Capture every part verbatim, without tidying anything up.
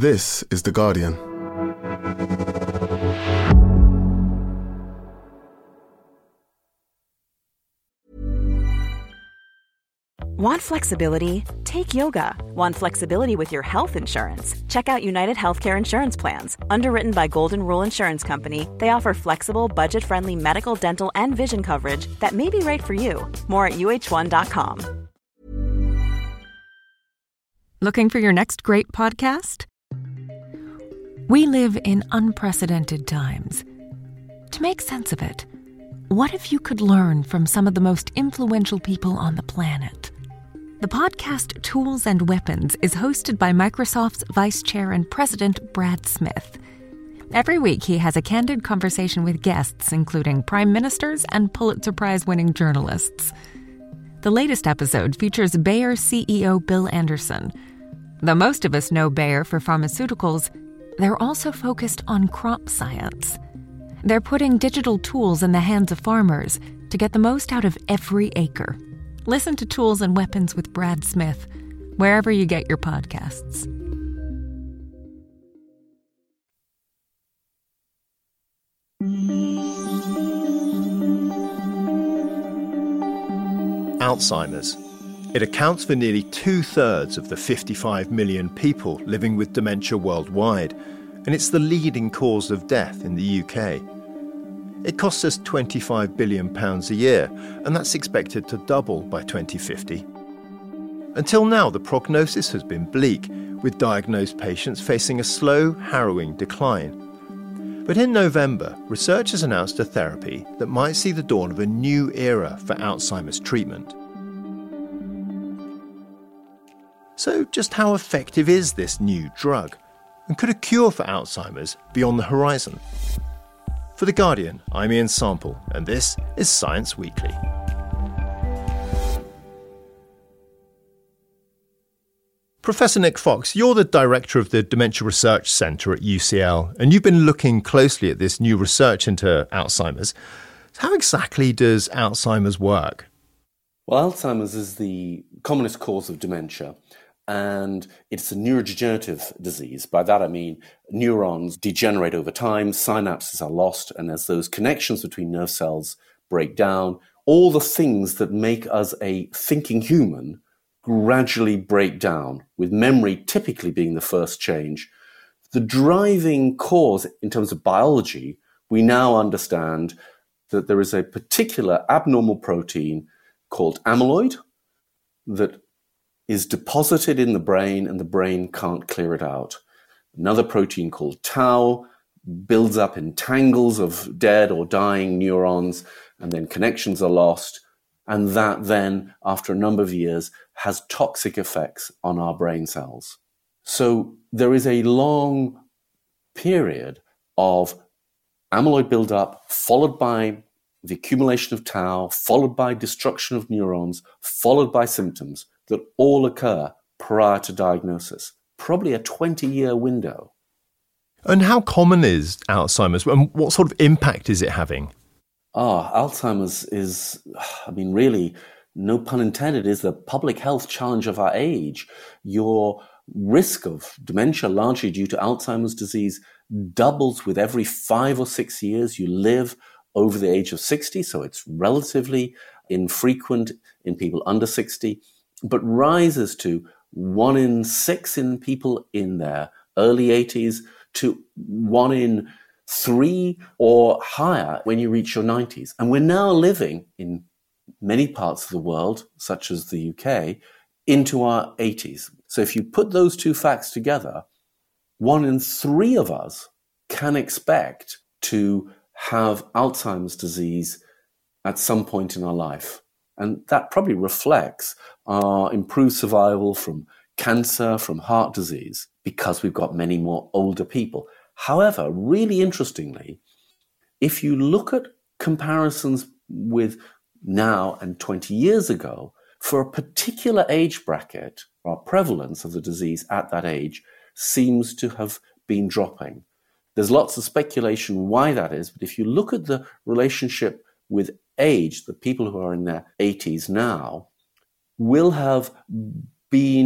This is The Guardian. Want flexibility? Take yoga. Want flexibility with your health insurance? Check out United Healthcare Insurance Plans. Underwritten by Golden Rule Insurance Company, they offer flexible, budget-friendly medical, dental, and vision coverage that may be right for you. More at U H one dot com. Looking for your next great podcast? We live in unprecedented times. To make sense of it, what if you could learn from some of the most influential people on the planet? The podcast Tools and Weapons is hosted by Microsoft's Vice Chair and President Brad Smith. Every week, he has a candid conversation with guests, including prime ministers and Pulitzer Prize-winning journalists. The latest episode features Bayer C E O Bill Anderson. Though most of us know Bayer for pharmaceuticals, they're also focused on crop science. They're putting digital tools in the hands of farmers to get the most out of every acre. Listen to Tools and Weapons with Brad Smith, wherever you get your podcasts. Alzheimer's. It accounts for nearly two-thirds of the fifty-five million people living with dementia worldwide, and it's the leading cause of death in the U K. It costs us twenty-five billion pounds a year, and that's expected to double by twenty fifty. Until now, the prognosis has been bleak, with diagnosed patients facing a slow, harrowing decline. But in November, researchers announced a therapy that might see the dawn of a new era for Alzheimer's treatment. So just how effective is this new drug? And could a cure for Alzheimer's be on the horizon? For The Guardian, I'm Ian Sample, and this is Science Weekly. Professor Nick Fox, you're the director of the Dementia Research Centre at U C L, and you've been looking closely at this new research into Alzheimer's. How exactly does Alzheimer's work? Well, Alzheimer's is the commonest cause of dementia, and it's a neurodegenerative disease. By that I mean neurons degenerate over time, synapses are lost, and as those connections between nerve cells break down, all the things that make us a thinking human gradually break down, with memory typically being the first change. The driving cause in terms of biology, we now understand that there is a particular abnormal protein called amyloid that is deposited in the brain and the brain can't clear it out. Another protein called tau builds up in tangles of dead or dying neurons, and then connections are lost. And that then, after a number of years, has toxic effects on our brain cells. So there is a long period of amyloid buildup, followed by the accumulation of tau, followed by destruction of neurons, followed by symptoms that all occur prior to diagnosis. Probably a twenty-year window. And how common is Alzheimer's, and what sort of impact is it having? Ah, Alzheimer's is, I mean, really, no pun intended, is the public health challenge of our age. Your risk of dementia, largely due to Alzheimer's disease, doubles with every five or six years you live over the age of sixty, so it's relatively infrequent in people under sixty, but rises to one in six in people in their early eighties to one in three or higher when you reach your nineties. And we're now living in many parts of the world, such as the U K, into our eighties. So if you put those two facts together, one in three of us can expect to have Alzheimer's disease at some point in our life. And that probably reflects our improved survival from cancer, from heart disease, because we've got many more older people. However, really interestingly, if you look at comparisons with now and twenty years ago, for a particular age bracket, our prevalence of the disease at that age seems to have been dropping. There's lots of speculation why that is, but if you look at the relationship with age, the people who are in their eighties now will have been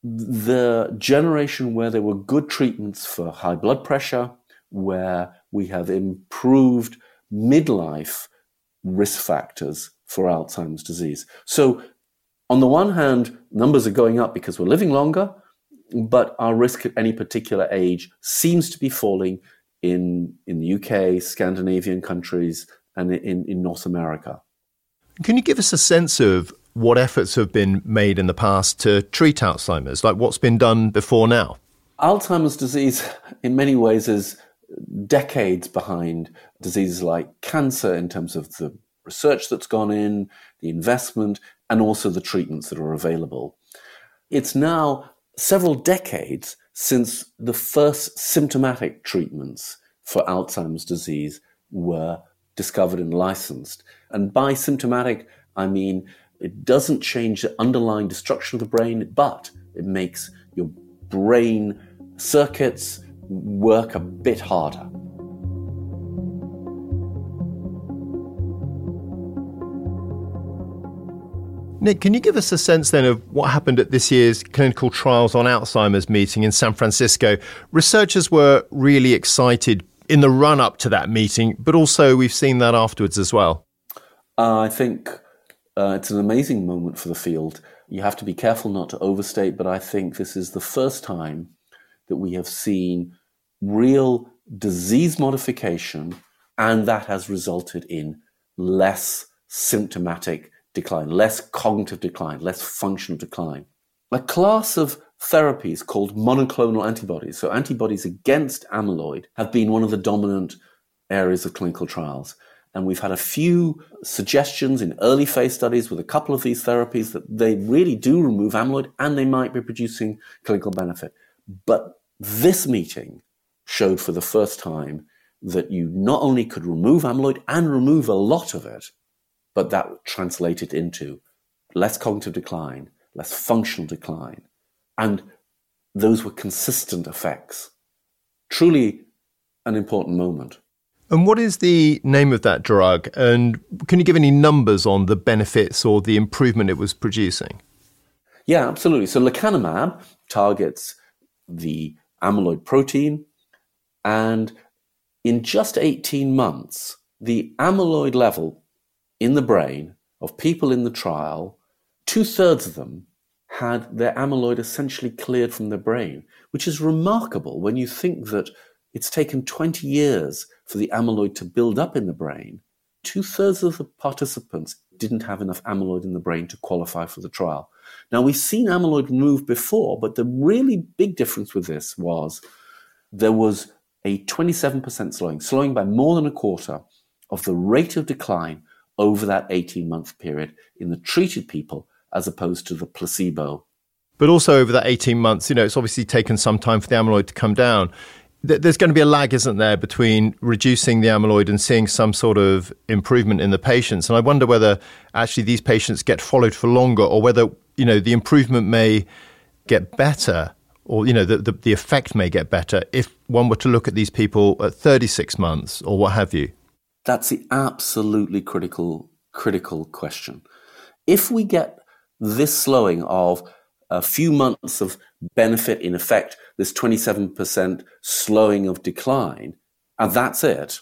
the generation where there were good treatments for high blood pressure, where we have improved midlife risk factors for Alzheimer's disease. So on the one hand, numbers are going up because we're living longer, but our risk at any particular age seems to be falling in, in the U K, Scandinavian countries, and in, in North America. Can you give us a sense of what efforts have been made in the past to treat Alzheimer's, like what's been done before now? Alzheimer's disease, in many ways, is decades behind diseases like cancer in terms of the research that's gone in, the investment, and also the treatments that are available. It's now several decades since the first symptomatic treatments for Alzheimer's disease were discovered and licensed. And by symptomatic, I mean it doesn't change the underlying destruction of the brain, but it makes your brain circuits work a bit harder. Nick, can you give us a sense then of what happened at this year's Clinical Trials on Alzheimer's meeting in San Francisco? Researchers were really excited in the run-up to that meeting, but also we've seen that afterwards as well. Uh, I think uh, it's an amazing moment for the field. You have to be careful not to overstate, but I think this is the first time that we have seen real disease modification, and that has resulted in less symptomatic decline, less cognitive decline, less functional decline. A class of therapies called monoclonal antibodies, so antibodies against amyloid, have been one of the dominant areas of clinical trials. And we've had a few suggestions in early phase studies with a couple of these therapies that they really do remove amyloid and they might be producing clinical benefit. But this meeting showed for the first time that you not only could remove amyloid and remove a lot of it, but that translated into less cognitive decline, less functional decline. And those were consistent effects. Truly an important moment. And what is the name of that drug? And can you give any numbers on the benefits or the improvement it was producing? Yeah, absolutely. So lecanemab targets the amyloid protein. And in just eighteen months, the amyloid level in the brain of people in the trial, two-thirds of them had their amyloid essentially cleared from the brain, which is remarkable when you think that it's taken twenty years for the amyloid to build up in the brain. Two-thirds of the participants didn't have enough amyloid in the brain to qualify for the trial. Now, we've seen amyloid removed before, but the really big difference with this was there was a twenty-seven percent slowing, slowing by more than a quarter of the rate of decline over that eighteen-month period in the treated people as opposed to the placebo. But also over that eighteen months, you know, it's obviously taken some time for the amyloid to come down. There's going to be a lag, isn't there, between reducing the amyloid and seeing some sort of improvement in the patients. And I wonder whether actually these patients get followed for longer or whether, you know, the improvement may get better or, you know, the, the, the effect may get better if one were to look at these people at thirty-six months or what have you. That's the absolutely critical, critical question. If we get this slowing of a few months of benefit in effect, this twenty-seven percent slowing of decline, and that's it,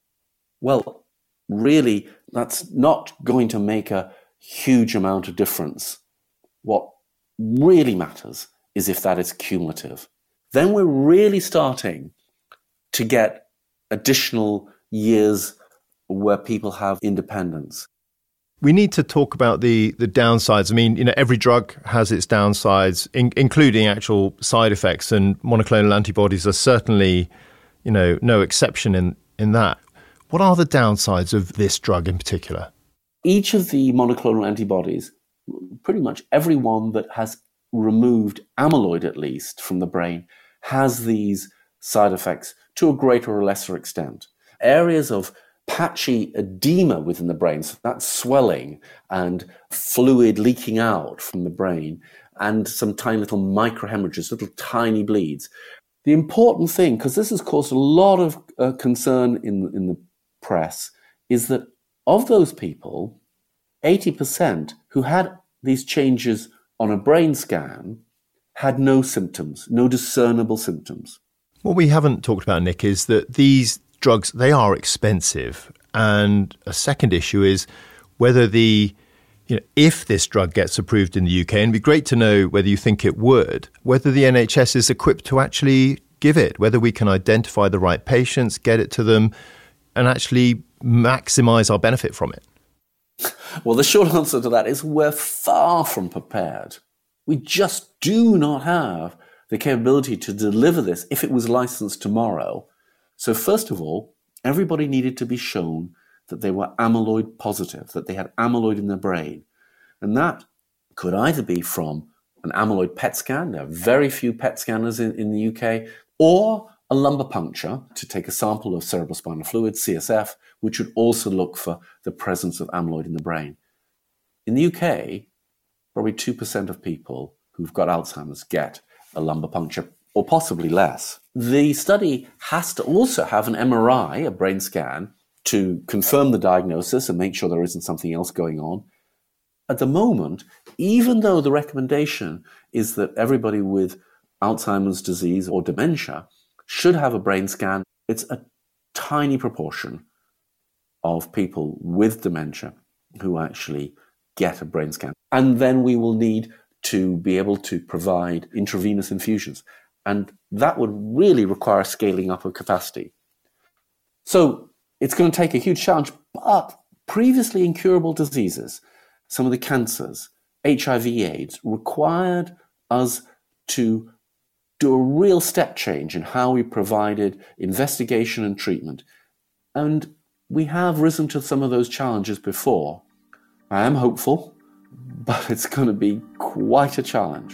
well, really, that's not going to make a huge amount of difference. What really matters is if that is cumulative. Then we're really starting to get additional years where people have independence. We need to talk about the the downsides. I mean, you know, every drug has its downsides, in, including actual side effects, and monoclonal antibodies are certainly, you know, no exception in, in that. What are the downsides of this drug in particular? Each of the monoclonal antibodies, pretty much every one that has removed amyloid at least from the brain, has these side effects to a greater or lesser extent. Areas of patchy edema within the brain, so that's swelling and fluid leaking out from the brain, and some tiny little microhemorrhages, little tiny bleeds. The important thing, because this has caused a lot of uh, concern in, in the press, is that of those people, eighty percent who had these changes on a brain scan had no symptoms, no discernible symptoms. What we haven't talked about, Nick, is that these drugs, they are expensive. And a second issue is whether the, you know, if this drug gets approved in the U K, and it'd be great to know whether you think it would, whether the N H S is equipped to actually give it, whether we can identify the right patients, get it to them, and actually maximise our benefit from it. Well, the short answer to that is we're far from prepared. We just do not have the capability to deliver this if it was licensed tomorrow. So first of all, everybody needed to be shown that they were amyloid positive, that they had amyloid in their brain. And that could either be from an amyloid P E T scan, there are very few P E T scanners in, in the U K, or a lumbar puncture to take a sample of cerebrospinal fluid, C S F, which would also look for the presence of amyloid in the brain. In the U K, probably two percent of people who've got Alzheimer's get a lumbar puncture, or possibly less. The study has to also have an M R I, a brain scan, to confirm the diagnosis and make sure there isn't something else going on. At the moment, even though the recommendation is that everybody with Alzheimer's disease or dementia should have a brain scan, it's a tiny proportion of people with dementia who actually get a brain scan. And then we will need to be able to provide intravenous infusions. And that would really require scaling up of capacity. So it's going to take a huge challenge, but previously incurable diseases, some of the cancers, H I V AIDS, required us to do a real step change in how we provided investigation and treatment. And we have risen to some of those challenges before. I am hopeful, but it's going to be quite a challenge.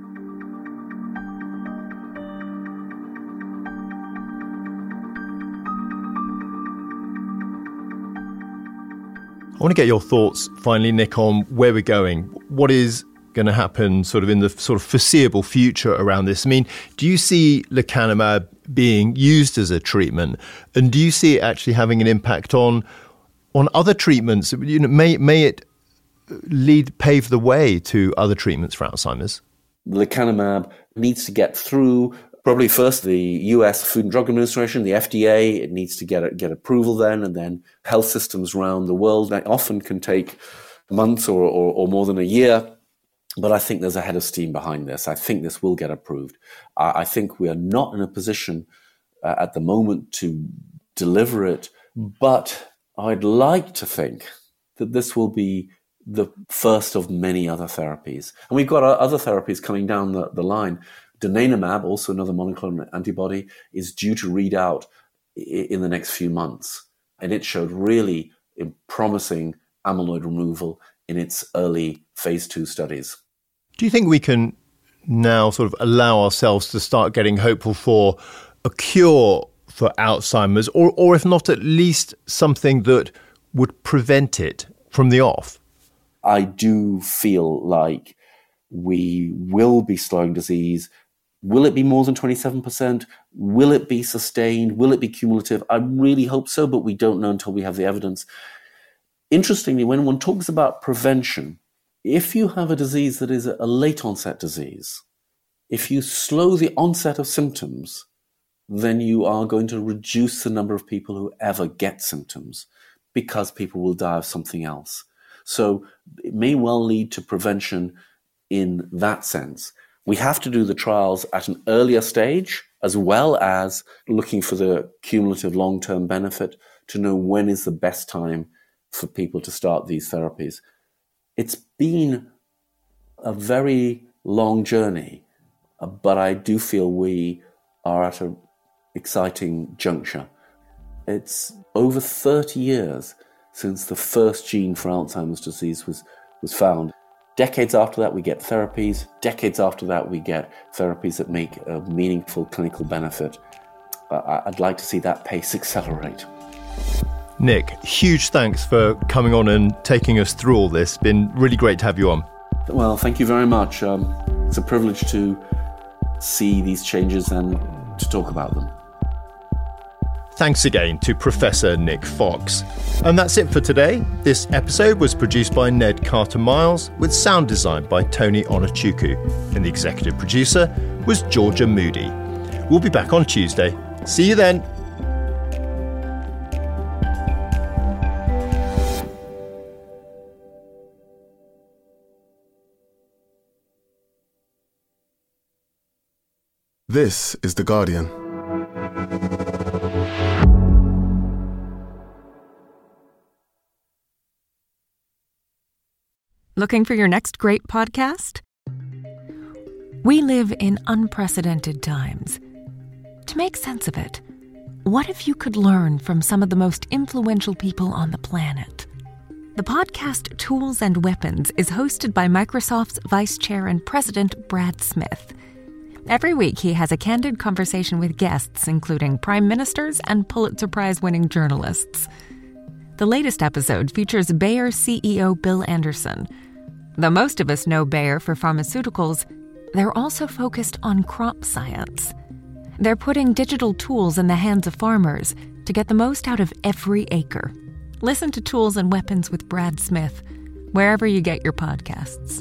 I want to get your thoughts, finally, Nick, on where we're going. What is going to happen sort of in the sort of foreseeable future around this? I mean, do you see lecanemab being used as a treatment? And do you see it actually having an impact on on other treatments? You know, may may it lead, pave the way to other treatments for Alzheimer's? Lecanemab needs to get through probably first the U S Food and Drug Administration, the F D A. It needs to get get approval then, and then health systems around the world. That often can take months or, or, or more than a year. But I think there's a head of steam behind this. I think this will get approved. I, I think we are not in a position uh, at the moment to deliver it, but I'd like to think that this will be the first of many other therapies. And we've got other therapies coming down the, the line. Donanemab, also another monoclonal antibody, is due to read out in the next few months. And it showed really promising amyloid removal in its early phase two studies. Do you think we can now sort of allow ourselves to start getting hopeful for a cure for Alzheimer's, or, or if not, at least something that would prevent it from the off? I do feel like we will be slowing disease. Will it be more than twenty-seven percent? Will it be sustained? Will it be cumulative? I really hope so, but we don't know until we have the evidence. Interestingly, when one talks about prevention, if you have a disease that is a late onset disease, if you slow the onset of symptoms, then you are going to reduce the number of people who ever get symptoms because people will die of something else. So it may well lead to prevention in that sense. We have to do the trials at an earlier stage, as well as looking for the cumulative long-term benefit to know when is the best time for people to start these therapies. It's been a very long journey, but I do feel we are at an exciting juncture. It's over thirty years since the first gene for Alzheimer's disease was, was found. Decades after that, we get therapies. Decades after that, we get therapies that make a meaningful clinical benefit. Uh, I'd like to see that pace accelerate. Nick, huge thanks for coming on and taking us through all this. It's been really great to have you on. Well, thank you very much. Um, it's a privilege to see these changes and to talk about them. Thanks again to Professor Nick Fox. And that's it for today. This episode was produced by Ned Carter-Miles with sound design by Tony Onochukwu, and the executive producer was Georgia Moody. We'll be back on Tuesday. See you then. This is The Guardian. Looking for your next great podcast? We live in unprecedented times. To make sense of it, what if you could learn from some of the most influential people on the planet? The podcast Tools and Weapons is hosted by Microsoft's Vice Chair and President Brad Smith. Every week, he has a candid conversation with guests, including prime ministers and Pulitzer Prize-winning journalists. The latest episode features Bayer C E O Bill Anderson. Though most of us know Bayer for pharmaceuticals, they're also focused on crop science. They're putting digital tools in the hands of farmers to get the most out of every acre. Listen to Tools and Weapons with Brad Smith, wherever you get your podcasts.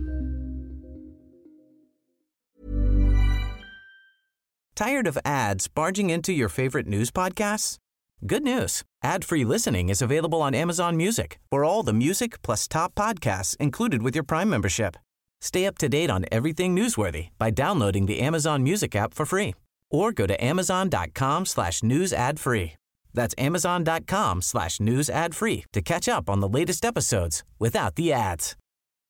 Tired of ads barging into your favorite news podcasts? Good news. Ad-free listening is available on Amazon Music for all the music plus top podcasts included with your Prime membership. Stay up to date on everything newsworthy by downloading the Amazon Music app for free or go to amazon.com slash news ad free. That's amazon.com slash news ad free to catch up on the latest episodes without the ads.